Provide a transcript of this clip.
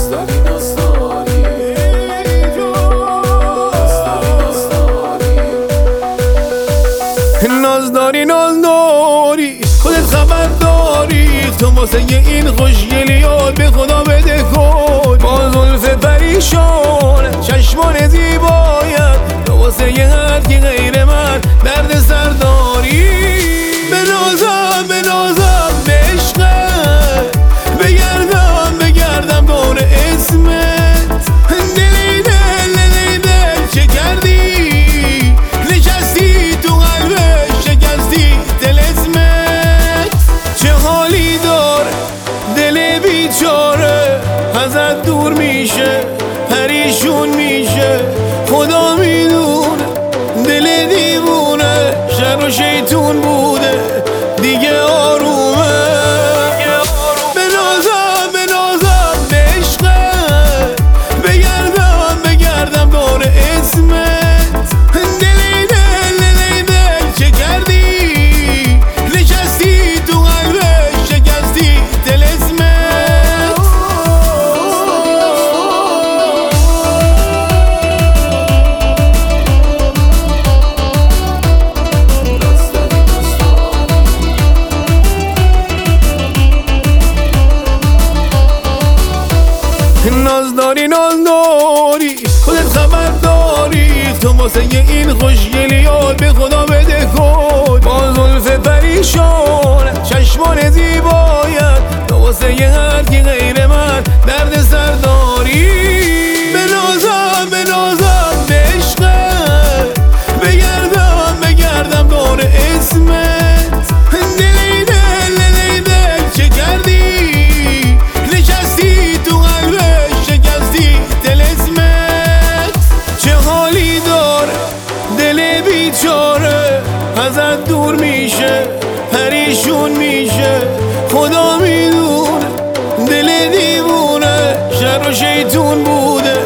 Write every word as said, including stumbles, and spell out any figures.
نازداری نازداری نازداری نازداری خودت خبر داری تو واسه این خوشگلیات به خدا بده کن با زلف پریشان چشمان زیبایت تو واسه هر کی غیر من درد سر داری به نازم به نازم به عشقت بگردم بگردم دور اسمت دلی دل دلی دل چه کردی نشستی تو قلبش شکستی دل اسمت چه حالی داره دل بیچاره ازت دور میشه پریشون میشه خدا میدونه دل دیوونه شر و شیطون بوده دیگه آرومه به نازم به نازم به عشقت بگردم بگردم دور اسمت دلی دل دلی دل چه کردی نشستی تو قلبش شکستی دل اسمت نازداری نازداری خودت خبر داری تو واسه این خوشگلیات به خدا بده کن با زلف پریشان چشمان زیبایت تو واسه هر کی غیر من درد سر داری به نازم به نازم به عشقت بگردم بگردم دور اسمت دلی دل دلی دل چه کردی نشستی تو قلبش شکستی دل اسمت چه حالی داره دل بیچاره ازت دور میشه پریشون میشه خدا میدونه دل دیوونه شر و شیطون بوده